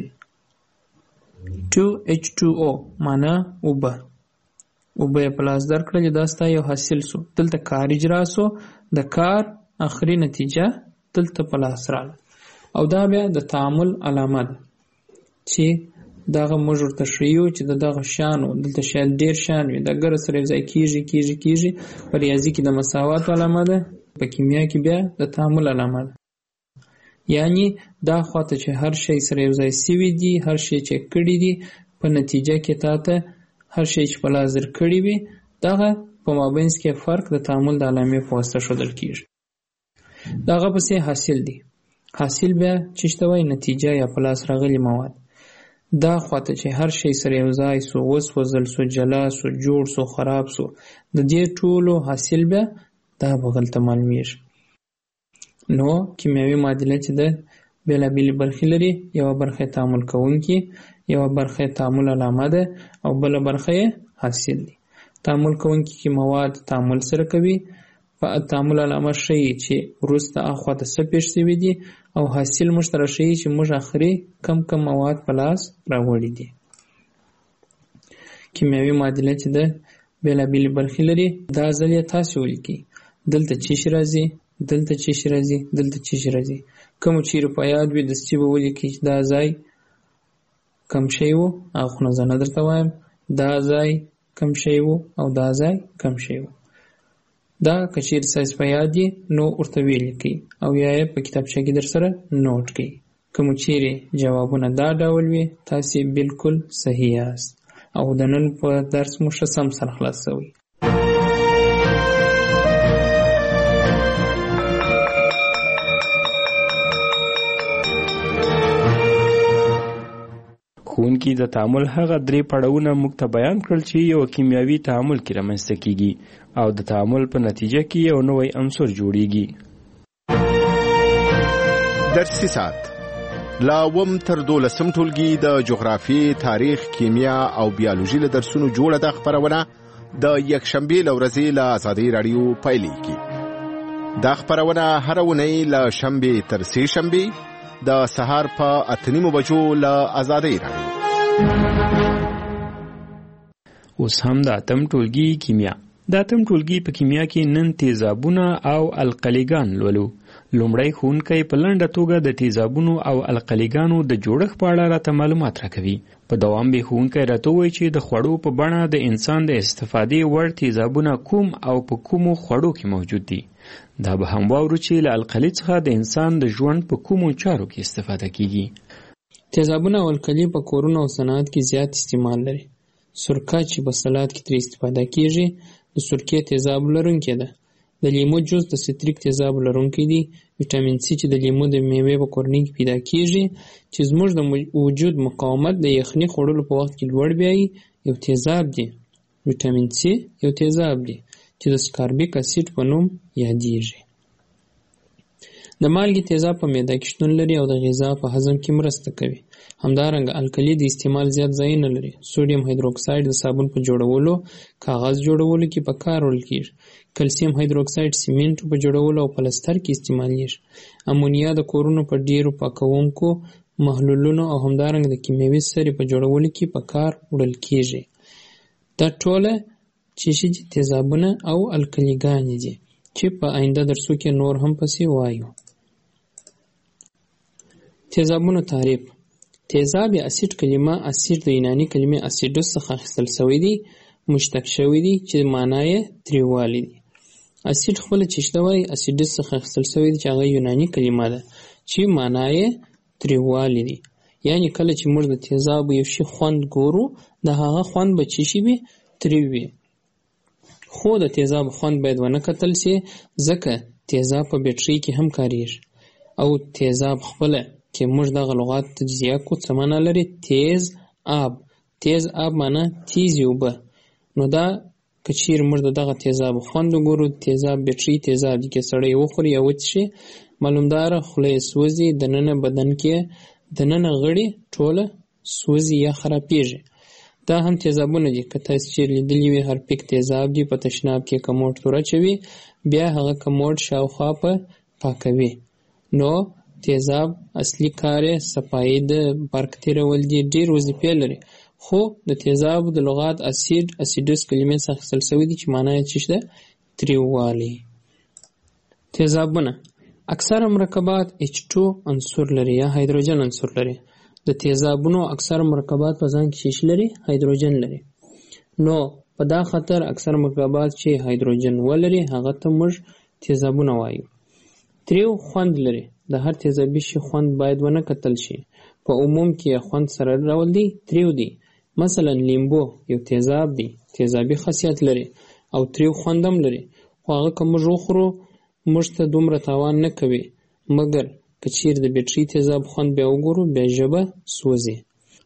S8: 2H2O معنا اوبه. اوبه په لاس درکړل، دا ستا یو حاصل سو. دلته کار اجرا سو، د کار اخري نتیجه دلته په لاس راغله. او دا بیا د تعامل علامه ده چې دغه موږ ورته ښیو چې دغه شیانو دلته شاید ډېر شیان وي، د ګره سره یوځای کېږي. په ریاضي کې د مساوات علامه ده، په کیمیا کې بیا د تعامل علامه ده. یعنی دا خواته چې هر شی سره یوځای سوي دي، هر شی چې کړي دي، په نتیجه کې تاته هر شی چې په لاس درکړي وي، دغه په مابینځ کې فرق د تعامل د علامې په واسطه ښودل کېږي. دغه پسې حاصل دی. حاصل بیا چې ته وایي نتیجه یا په لاس راغلي مواد. دا خواته چې هر شی سره یوځای سو، وسوځل سو، جلا سو، جوړ سو، خراب سو، د دې ټولو حاصل بیا دا بغلته معلومیږي. نو کیمیاوي معادله چې ده بېلابېلې برخې لري. یوه برخه تعامل کوونکي، یوه برخه تعامل علامه ده او بله برخه یې حاصل دی. تعامل کوونکي کې مواد تعامل سره کوي. په تعامل علامه ښیي چې وروسته اخوا ته څه پېښ شوي دي او حاصل موږ ته راښیي چې موږ آخري کم مواد په لاس راوړي دي. کیمیاوي معادله چې د بېلابېلې برخې لري دا ځل یې تاسې ولیکئ. دلته چې شي راځي، دلته چې شي راځي، دلته چې شي راځي. کوم چیرې په یاد وي دستي به ولیکئ چې دا ځای کم شی و، اخونه زه نه درته وایم، دا ځای کم شی و او دا ځای کم شی و. دا که چیرې ستاسې په یاد یې نو ورته ولیکئ او یا یې په کتابچه کې در سره نوټ کړئ. کوم چیرې جوابونه دا ډول وي تاسې بالکل صحیح یاست او د نن په درس مو ښه سم سره خلاص شوی.
S7: ښوونکي د تعامل هغه 3 پړاوونه موږ ته بیان کړل چې یو کیمیاوي تعامل کې رامنځته کیږي او د تعامل په نتیجه کې یو نوی عنصر جوړیږي.
S9: درسي ساعت لا وم تر 12 ټولګي د جغرافي، تاریخ، کیمیا او بیولوژي له درسونو جوړه د خبرونه د یکشنبه لورځي له آزادۍ رادیو پایلیږي. دا خبرونه هر ونی له شنبه تر سه شنبه د سهار په 8:30 بجو له آزادۍ رادیو.
S7: اوس هم د اتم ټولګي کیمیا. د اتم ټولګي په کیمیا کې نن تیزابونه او القلیګان لولو. لومړی ښوونکی په لنډه توګه د تیزابونو او القلیګانو د جوړښت په اړه راته معلومات راکوي. په دوام به ښوونکی راته وایي چې د خوړو په بڼه د انسان د استفادې وړ تیزابونه کوم او په کومو خوړو کې موجود دي. دا به هم واورو چې له القلي څخه د انسان د ژوند په کومو چارو کې استفاده کیږي.
S8: تیزابونه او القلي په کورونو او صنعت کې زیات استعمال لري. سرکه چې په سلاد کې ترې استفاده کیږي د سرکې تیزاب لرونکی ده. د لیمو جوس د ستریک تیزاب لرونکی دی. ویټامین سی چې د لیمو د میوې په کورنۍ کې پیدا کیږي چې زموږ د وجود مقاومت د یخني خوړلو په وخت کې لوړ بیایي یو تیزاب دی. ویټامین سی یو تیزاب دی چې د سکاربیک اسید په نوم یادیږي. د مالګې تیزاب په معده کې شتون لري او د غذا په هضم کې مرسته کوي. همدارنګه القلي د استعمال زیات ځای نه لري. سوډیم هایدروکساید د صابون په جوړولو، کاغذ جوړولو کې په کار وړل کیږي. کلسیم هایدروکساید سیمنټ په جوړولو او پلستر کې استعمالیږي. امونیا د کورونو په ډیرو پاکونکو محلولونو او همدارنګه د کیمیاوي سرې په جوړولو کې په کار وړل کیږي. دا ټوله چې تیزابونه او القلیګانې دي چې په آینده درسو کې نور هم پسې وایو. تیزابونو تعریف. تیزاب یا اسید کلمه اسید د یوناني کلمې اسیدوس څخه اخیستل شوی دی، مشتق شوی دی چې معنی یې تریوالی دی. اسید خپل چشته وای اسیدوس څخه اخیستل شوی دی چې هغه یوناني کلمه ده چې معنی یې تریوالی دی. یعنی کله چې موږ د تیزاب یو شی خوند ګورو د هغه خوند به چی شي وي؟ تریو وي. خو د تیزاب خوند باید ونه کتل شي ځکه تیزاب په بیټرۍ کې هم کاریږي او تیزاب خپل که موږ دغه لغات تجزیه کو څه معنا لري؟ تیز آب. تیز آب معنا تیزې اوبه. نو دا که چیرې موږ دغه تیزاب خوند وګورو، تیزاب بیټرۍ تیزاب دي که سړی وخوري یا وڅښي معلومداره خوله یې سوځي، دننه بدن کې دننه غړي ټوله سوځي یا خرابېږي. دا هم تیزابونه دي. که تاسو چیرې لیدلي وي هرپیک تیزاب دي په تشناب کې کموډ تور اچوي بیا هغه کموډ شاوخوا په پاکوي. نو تیزاب اصلي کار یې صفایي د برق تیرول دي. ډېر وظیفې لري خو د تیزاب د لغات اسید اسیدوس کلمې څخه اخیستل شوی دي چې معنی یې څه ده؟ تریووالی. تیزابونه اکثره مرکبات H2 عنصر لري یا هایدروجن عنصر لري. د تیزابونو اکثره مرکبات په ځان کې څه لري؟ هایدروجن لري. نو په دا خاطر اکثره مرکبات چې هایدروجن ولري هغه ته موږ تیزابونه وایو. تریو خوند لري. د هر تیزابي شي خوند باید ونه کتل شي. په عموم کې خوند سره ډول دی تریو دی. مثلا لیمبو یو تیزاب دی، تیزابي خاصیت لري او تریو خوند هم لري. خو هغه که موږ وخورو موږ ته دومره تاوان نه کوي، مګر که چیرې د بیټرۍ تیزاب خوند بیا وګورو بیا ژبه سوځي.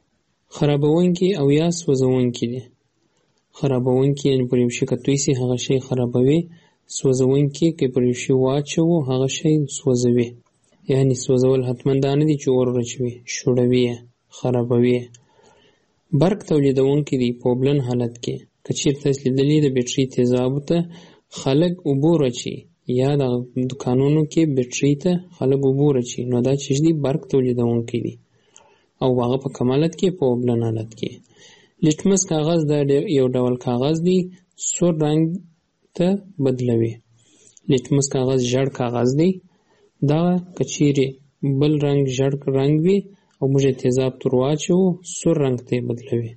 S8: خرابونکي او یا سوځونکي دي. خرابونکي یعنې پر یو شي که توی سي هغه شی خرابوي. سوځونکي که پر یو شي واچوو هغه شی سوځوي. یعنی سوځول حتما دا نه دي چې اور رچوي، شوړوي، خرابوي. برق تولیدونکي دي په اوبلن حالت کې. که چېرته تاسې لیدلي د بیټرۍ تیزابو ته خلک اوبه ورچي یا د دکانونو کې بیټرۍ ته خلک اوبه ورچي، نو دا چې دي برق تولیدونکی دي او هغه په کم حالت کې په اوبلن حالت کې. لیټمس کاغذ دا یو ډول کاغذ دی سور رنګ ته بدلوي. لیټمس کاغذ ژړ کاغذ دی، دا که چیرې بل رنګ ژړ رنګ وي او موږ یې تیزاب تر واچوو سور رنګ ته بدلوي.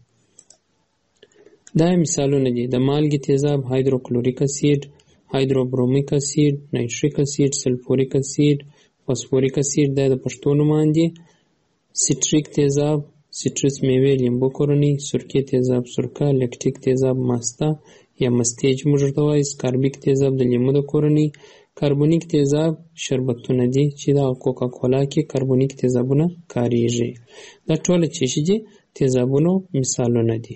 S8: دا مثالونه دي د مالګې تیزاب هایدروکلوریک اسید، هایدروبرومیک اسید، نایتریک اسید، سلفوریک اسید، فاسفوریک اسید، دا د پښتو نومان دي. سیټریک تیزاب سیټرس میوې لیمبو کورنۍ، سرکې تیزاب سرکه، لیکټیک تیزاب ماسته یا مستې چې موږ ورته وایو، سکاربیک تیزاب د لیمو د کورنۍ، کاربونیک تیزاب شربتونه دي چې د کوکا کولا کې کاربونیک تیزابونه کاریږي. دا ټول چې دي تیزابونو مثالونه دي.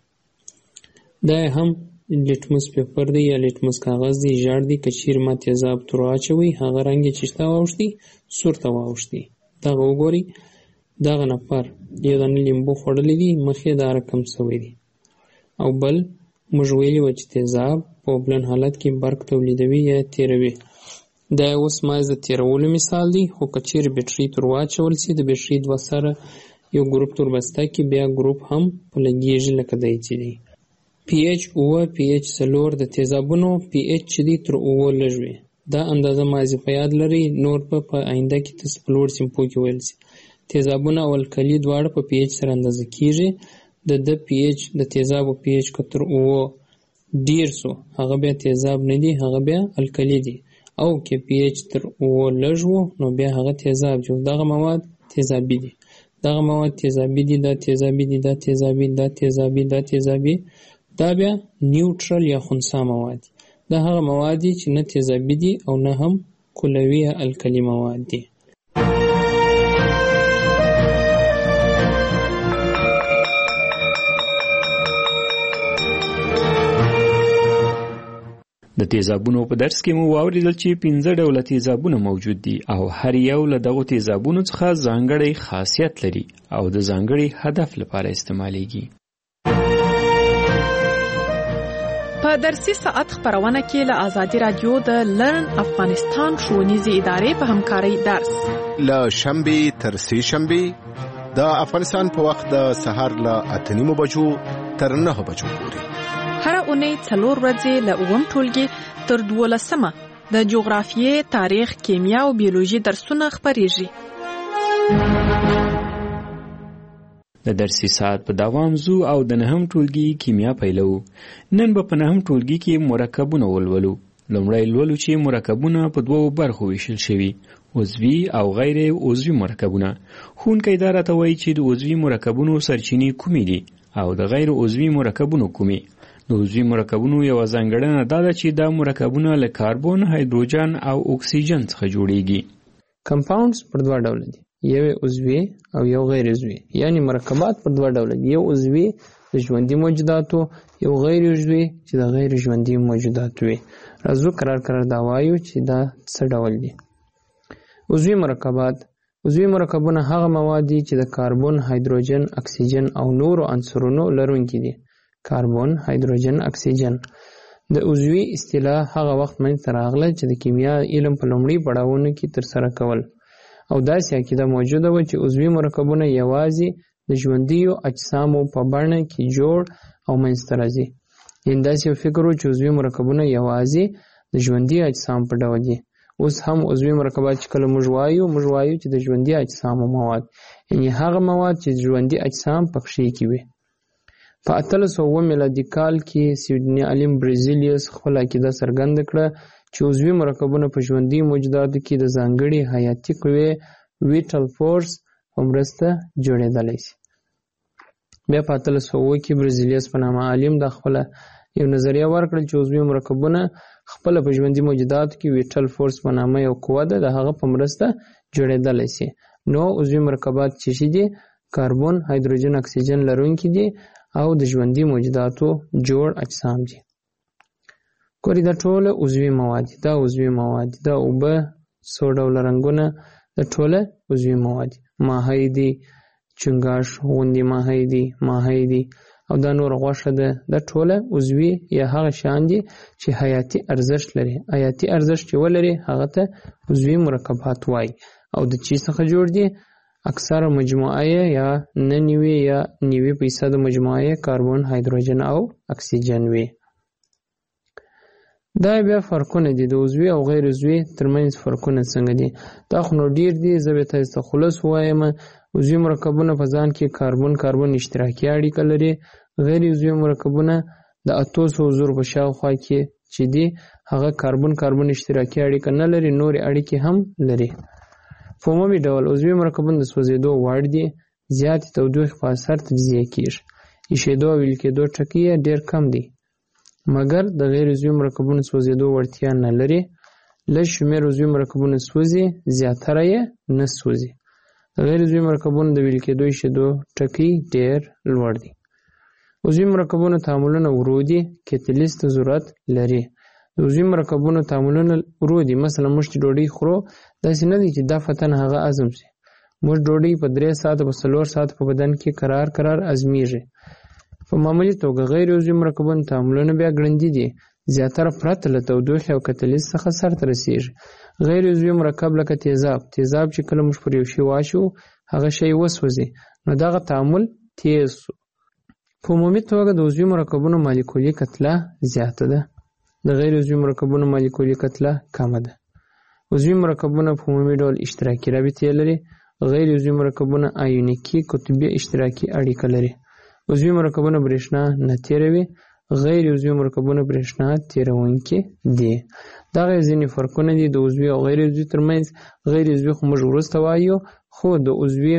S8: دا هم لیټمس پیپر دی یا لیټمس کاغذ دی، ژړ دی، که چیرې ما تیزاب تر واچوئ هغه رنګ یې چې شته واوښتي سور ته واوښتي. دغه وګورئ، دغه نفر یو دانه لیمبو خوړلی دی، مخ یې دا رقم سوی دی، او بل موږ ویلي وه چې تیزاب په اوبلن حالت کې برق تولیدوي یا تیروي. دا اوس مایز د تیرولو مثال دی، خو که چیرې بیټرۍ تر واچول سي د بیټرۍ دوه سره یو ګروپ تر بسته کې بیا ګروپ هم په لګېږي لکه دی چې دی. پی ایچ 9 پی ایچ 4 د تیزابونو پی ایچ چې دی تر 9 لږ وي. دا اندازه ماضي په یاد لرئ، نور په آینده کې تاسو په لوړ سیمپو کې ویل سي. تیزابونه او الکلي دواړه په پی ایچ سره اندازه کیږي. د پی ایچ د تیزابو پی ایچ که تر 9 ډیر سو هغه بیا تیزاب نه دی، هغه بیا الکلي دی، او که پی ایچ تر 9 لږ وو نو بیا هغه تیزاب جو. دغه مواد تیزابي دي، دغه مواد تیزابي دي، دا تیزابي دي، دا تیزابي، دا تیزابي، دا تیزابي. دا بیا نیوټرل یا خنثی مواد دي. دا هغه مواد دي چې نه تیزابي دي او نه هم کلوي یا الکلي مواد دي.
S7: د تیزابونو په درس کې مو واوریدل چې 15 ډوله تیزابونه موجود دي او هر یو له دغو تیزابونو څخه ځانګړی خاصیت لري او د ځانګړي هدف لپاره استعمالیږي.
S6: په درسي ساعت خبرونه کې له آزادي رادیو د لرن افغانستان ښوونیزې ادارې په همکارۍ درس
S9: له شنبې تر سې شنبې د افغانستان په وخت د سهار له 8:30 بجو تر 9 بجو پورې.
S6: هر اونۍ 4 ورځې له 9 ټولګي تر 12 د جغرافیې، تاریخ، کیمیا او بیولوژي درسونه خبرېږي.
S7: د درسي ساعت په دوام زو او د 9 ټولګي کیمیا پیلو. نن به په 9 ټولګي کې مرکبونه ولولو. لومړی لولو چې مرکبونه په دوو برخو ویشل شوي، عضوي او غیر عضوي مرکبونه. ښوونکی دا راته وایي چې د عضوي مرکبونو سرچینې کومې دي او د غیر عضوي مرکبونو کومې. د عضوي مرکبونو یوه ځانګړنه دا ده چې دا مرکبونه له کاربن، هایدروجن او اکسیجن څخه جوړیږي.
S8: کمپاونډز پر دوه ډوله دي، یو عضوي او یو غیر عضوي. یعنی مرکبات پر دوه ډوله دي، یو عضوي د ژوندي موجوداتو، یو غیر عضوي چې د غیر ژوندي موجوداتو وي. راځو قرار دا وایو چې دا څه ډول دي. عضوي مرکبات. عضوي مرکبونه هغه مواد دي چې د کاربن، هایدروجن، اکسیجن او نورو عنصرونو لرونکي دي. کاربن، هایدروجن، اکسیجن. د عضوي اصطلاح هغه وخت منځته راغله چې د کیمیا علم په لومړي پړاوونو کې ترسره کول، او داسې عقیده موجوده وه چې عضوي مرکبونه یوازې د ژوندیو اجسامو په بڼه کې جوړ او منځته راځي. یعنې داسې یو فکر و چې عضوي مرکبونه یوازې د ژوندي اجسام په ډول دي. اوس هم عضوي مرکبات چې کله موږ وایو چې د ژوندي اجسامو مواد، یعنې هغه مواد چې ژوندي اجسام پکښې کې وي. په 1809 میلادي کال کې سویډني عالم برزیلیوس خپل عقیده څرګنده کړه چې عضوي مرکبونه په ژوندي موجوداتو کې د ځانګړي حیاتي قوې ویټل فورس په مرسته جوړېدلی شي. بیا په 1800 کې برزیلیوس په نامه عالم دا خپله یو نظریه ورکړل چې عضوي مرکبونه خپله په ژوندي موجوداتو کې ویټل فورس په نامه یو قوه ده، د هغه په مرسته جوړېدلی شي. نو عضوي مرکبات چې دي کاربن، هایدروجن، اکسیجن لرونکي دي او د ژوندي موجوداتو جوړ اجسام دي. ګورئ دا ټوله عضوي مواد دي، دا عضوي مواد دي، دا اوبه، څو ډوله رنګونه، دا ټوله عضوي مواد دي. ماهی دي، چنګاښ غوندې ماهی دي، او دا نور غوښه ده، دا ټوله عضوي یا هغه شیان دي چې حیاتي ارزښت لري. حیاتي ارزښت چې ولري هغه ته عضوي مرکبات وایي. او د چی څخه جوړ دي؟ اکثره مجموعه یا 99 یا 90% مجموعه کاربن، هایدروجن او اکسیجن وي. دا بیا فرقونه دي د عضوي او غیر عضوي ترمنځ. فرقونه څنګه دي؟ دا خو نو ډیر دي، زه به تاسو ته خلاص وایم. عضوي مرکبونه په ځان کې کاربن اشتراکي اړیکه لري. غیر عضوي مرکبونه د 800 زره په شاوخوا کې چې دي هغه کاربن اشتراکي اړیکه نه لري، نورې اړیکې هم لري. په عمومي ډول عضوي مرکبونه د سوځېدو وړ دي، زیاتې تودوخې په اثر تجزیه کیږي. ایشېدو او ویلې کېدو ټکي یې ډېر کم دي. مګر د غیر عضوي مرکبونو سوځېدو وړتیا نه لري. لږ شمېر عضوي مرکبونه سوځي، زیاتره یې نه سوځي. د غیر عضوي مرکبونو د ویلې کېدو ایشېدو ټکي ډېر لوړ دي. عضوي مرکبونو تعاملونه ورو دي، کتلیز ته ضرورت لري. د عضوي مرکبونو تعاملونه ورو دي. مثلا موږ چې ډوډۍ خورو داسې نه دي چې دا فتن هغه هضم شي. موږ ډوډۍ په 3 ساعته په 4 ساعته په بدن کې قرار هضمېږي. په معمولي توګه غیر عضوي مرکبونو تعاملونه بیا ګړندي دي، زیاتره پرته له تودوخې او کتلیز څخه سرته رسېږي. غیر عضوي مرکب لکه تیزاب چې کله موږ پر یو شي واچوو هغه شی وسوځي، نو دغه تعامل تیز شو. په عمومي توګه د عضوي مرکبونو مالیکولي کتله زیاته ده، د غیر عضوي مرکبونو مالیکولي کتله کمه ده. عضوي مرکبونه په عمومي ډول اشتراکي رابطې لري. غیر عضوي مرکبونه آیونیکي قطبي اشتراکي اړیکه لري. عضوي مرکبونه برېښنا نه تیروي، غیر عضوي مرکبونه برېښنا تیروونکي دي. دغه ځینې فرقونه دي د عضوي او غیر عضوي ترمنځ. غیر عضوي خو موږ وروسته وایو، خو د عضوي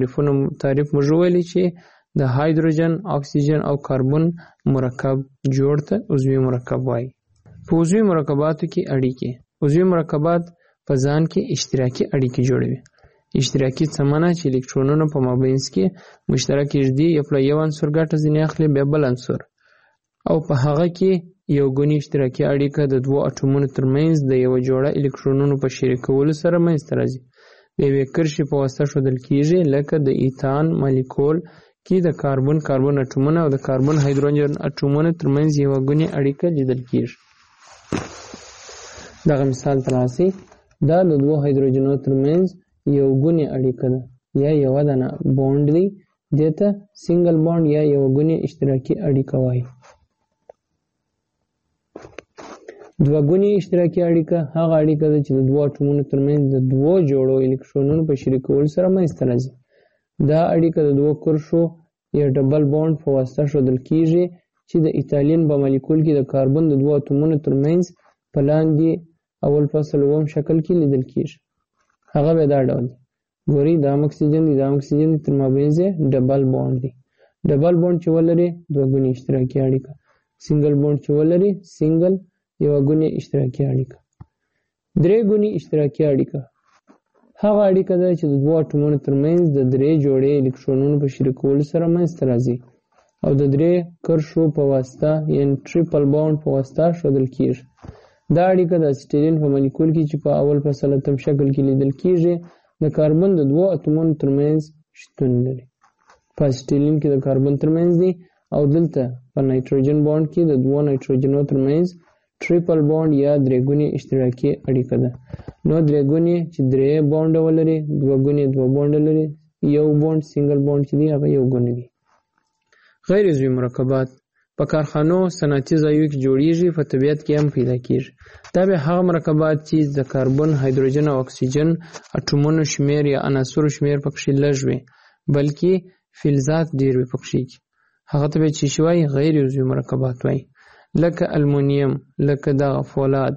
S8: تعریف موږ ویلي چې د هایدروجن، اکسیجن او کاربن مرکب جوړ ته عضوي مرکب وایي. په عضوي مرکباتو کې اړیکې. عضوي مرکبات په ځان کې اشتراکي اړیکې جوړوي. اشتراکي څه معنی؟ چې الکترونونه په مابینځ کې مشترک ږدي، یو له یو عنصر ګټه ځینې اخلي بیا بل عنصر، او په هغه کې یو ګونی اشتراکي اړیکه د دوو اټومونو ترمنځ د یوه جوړه الکترونونو په شریکولو سره منځته راځي. د یوې کرښې په واسطه ښودل کیږي، لکه د ایتان مالیکول کې د کاربن اټومونه او د کاربن هایدروجن اټومونو ترمنځ یوه ګونی اړیکه لیدل کیږي. دغه مثال ته راسئ. دا د دوو هایدروجنونو ترمنځ یو ګونی اړیکه ده یا یوه دانه بوند دی، دې ته سنګل بوند یا یوه ګونی اشتراکي اړیکه وایي. دوه ګونی اشتراکي اړیکه هغه اړیکه ده چې د دوو اټومونو ترمنځ د دوو جوړو الکترونونو په شریکولو سره منځته راځي. دا اړیکه د دوو کرښو یا ډبل بوند په واسطه ښودل کیږي چې د ایتالین په مالیکول کې د کاربن د دوو اټومونو ترمنځ په لاندې اول فصل اووم شکل کې لیدل کیږي. هغه به دا ډول دی. ګورئ دا اکسیجن دی، دا اکسیجن تر مابینځ یې ډبل بوند دی. ډبل بوند چې ولري دوه ګونی اشتراکي اړیکه. سنګل بوند چې ولري سنګل یوه ګونی اشتراکي اړیکه. درې ګونی اشتراکي اړیکه هغه اړیکه ده چې د دوو اټومونو ترمنځ د 3 جوړې الکترونونو په شریکولو سره منځته راځي او د 3 کرښو په واسطه یعنې ټریپل بوند په واسطه ښودل کیږي. دا اړیکه د اسیټیلین په مالیکول کې چې په اول فصل اتم شکل کې لیدل کیږي د کاربن د دوو اتومونو ترمنځ شتون لري. په اسیټیلین کې د کاربن ترمنځ دی او دلته په نایتروجن بوند کې د دوو نایتروجنونو ترمنځ ټریپل بوند یا 3 ګونی اشتراکي اړیکه ده. نو 3 ګونی چې 3 بوند ولري، 2 ګونی 2 بوند لري، یو بوند سنگل بوند چې دی هغه یو ګونی دی. غیر عضوي مرکبات په کارخانو صنعتي ځایونو کې جوړیږي، په طبیعت کې هم پیدا کیږي. دا به هغه مرکبات چې د کاربن، هایدروجن او اکسیجن اټومونو شمیر یا عناصرو شمیر پکې لږ وي، بلکې فلزات ډیر وي پکې. هغه ته به چې شوی غیر عضوي مرکبات وایي، لکه المونیم، لکه دغه فولاد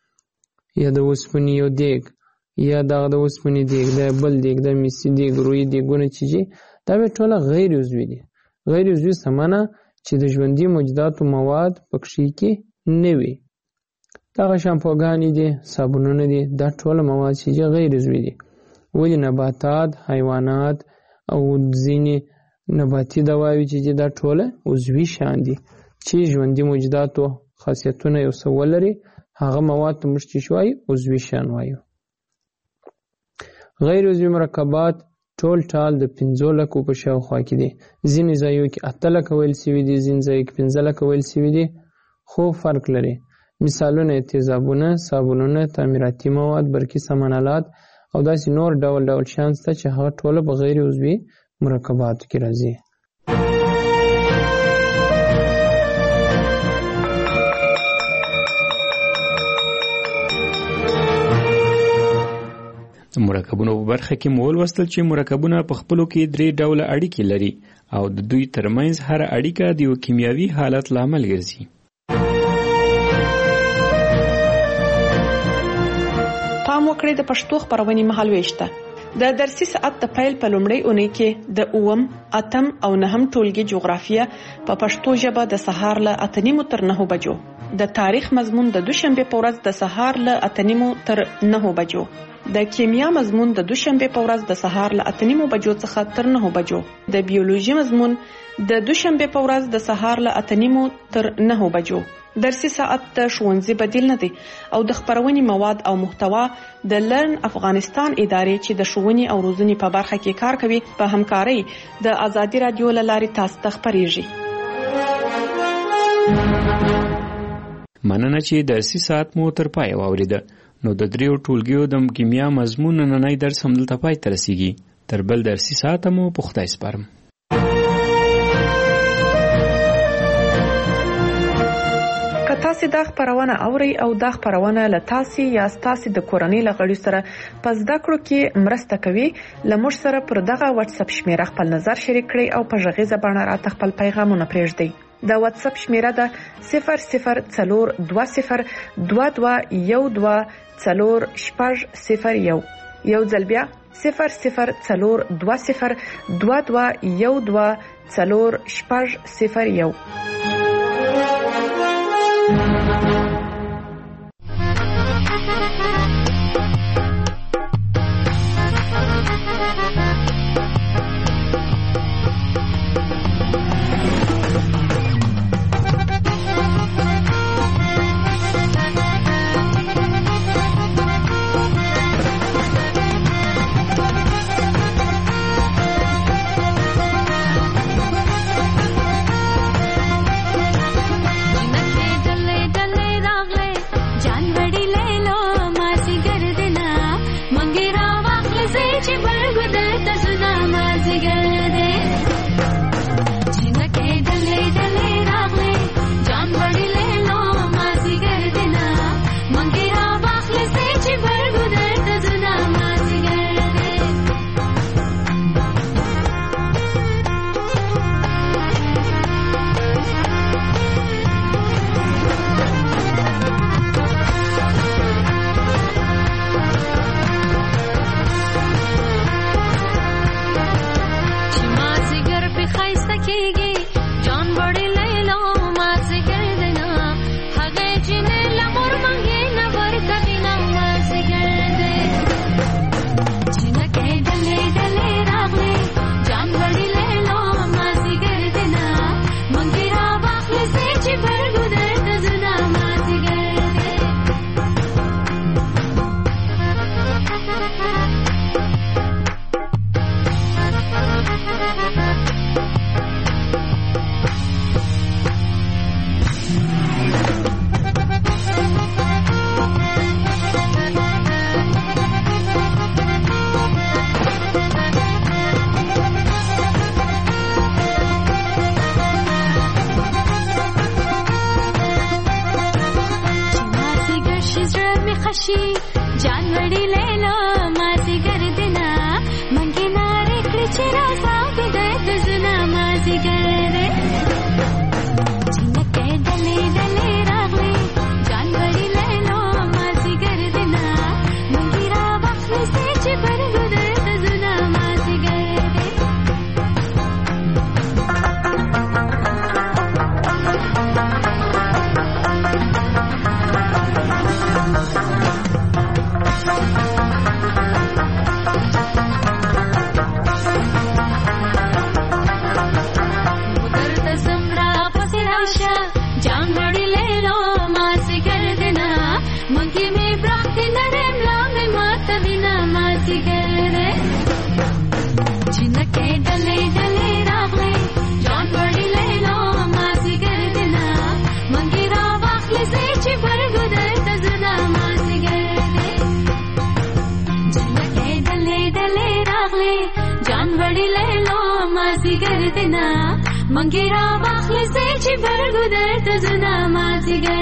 S8: یا د اوسپنې یو دیګ یا دغه د اوسپنې دیګ، د بل دیګ، د میسي دیګ، روی دیګونه چې دا به ټوله غیر عضوي دي. غیر عضوي څه معنی؟ چې د ژوندي موجوداتو مواد پکې کې نه وي. دغه شامپوګانې دي، صابونونه دي، دا ټوله مواد چې غیر عضوي دي. ولې نباتات، حیوانات او ځینې نباتي دواوې چې دا ټوله عضوي شیان دي چې ژوندي موجوداتو خاصیتونه یو څه ولري، هغه مواد ته موږ چې شوایي عضوي شیان وایو. غیر عضوي مرکبات ټول ټال د 15 لکو په شاوخوا کې دي. ځینې ځایو کې 8 لکه ویل سوي دي، ځینې ځایو کې 15 لکه ویل سوي دي، خو فرق لري. مثالونه تیزابونه، صابونونه، تعمیراتي مواد، برقي سامان آلات او داسې نور ډول ډول شیان شته چې هغه ټوله په غیر عضوي مرکباتو کې راځي.
S7: د مرکبونو په برخه کې مو ولوستل چې مرکبونه په خپلو کې 3 ډوله اړیکې لري او د دوی ترمنځ هر اړیکه د یو کیمیاوي حالت لامل ګرځي.
S6: پام وکړئ د پښتو خبرونې مهالويش ته. د درسي ساعت د پیل په لومړۍ اونۍ کې د 8 او 9 ټولګي جغرافیه په پښتو ژبه د سهار له 8:30 تر 9 بجو، د تاریخ مضمون د دوشنبه په ورځ د سهار له 8:30 تر 9 بجو، د کیمیا مضمون د دوشنبه په ورځ د سهار له 8:30 بجو څخه تر 9 بجو، د بیولوژي مضمون د دوشنبه په ورځ د سهار له 8:30 تر 9 بجو. درسي ساعت د ښوونځي بدیل نه دی او د خبرونې مواد او محتوا د لرن افغانستان ادارې چې د ښوونې او روزنې په برخه کې کار کوي په همکارۍ د ازادي رادیو له لارې تاسو ته خبرېږي.
S7: مننه چې درسي ساعت مو تر پای واوریده. نو د 3 ټولګیو د کیمیا مضمون نننی درس هم دلته پای ته رسیږي. تر بل درسي ساعت مو په خدای سپارم.
S6: تاسو دا خبرونه اوري او دا خبرونه له تاسو یا تاسو د کورنۍ لغړی سره پس دا کړو کې مرسته کوي. لمر سره پر دغه واتس اپ شمیره خپل نظر شریک کړئ او په ژغې زبانه راته خپل پیغامونه پرېږدئ. دا واتس اپ شمیره ده 004212124001. یو ځل بیا 004212124001.
S10: دینا منګرا واخلې چې برګو درته زنا مازیګر